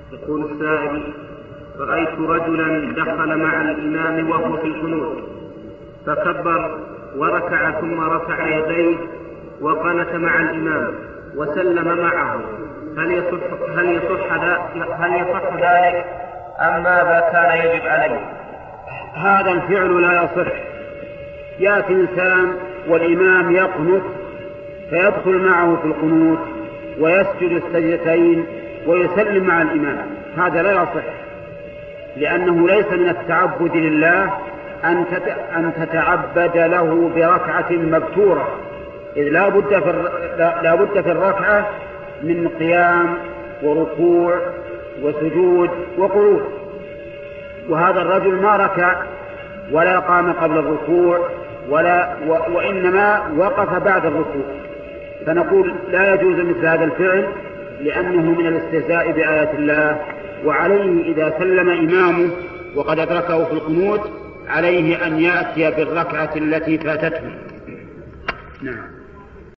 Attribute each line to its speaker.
Speaker 1: يقول السائل: رأيت رجلا دخل مع الإمام وهو في القنوت فكبر وركع ثم رفع يديه وقنت مع الإمام وسلم معه، هل يصح ذلك أم ماذا كان يجب عليه؟
Speaker 2: هذا الفعل لا يصح. يأتي إنسان والإمام يقنت فيدخل معه في القنوت ويسجد السجدتين ويسلم مع الإمام، هذا لا يصح، لأنه ليس من التعبد لله أن تتعبد له بركعة مبتورة، إذ لا بد في الركعة من قيام وركوع وسجود وقعود، وهذا الرجل ما ركع ولا قام قبل الركوع وإنما وقف بعد الركوع، فنقول لا يجوز مثل هذا الفعل لأنه من الاستهزاء بآيات الله. وعليه إذا سلم إمامه وقد أدركه في القنوت عليه أن يأتي بالركعة التي فاتته. نعم.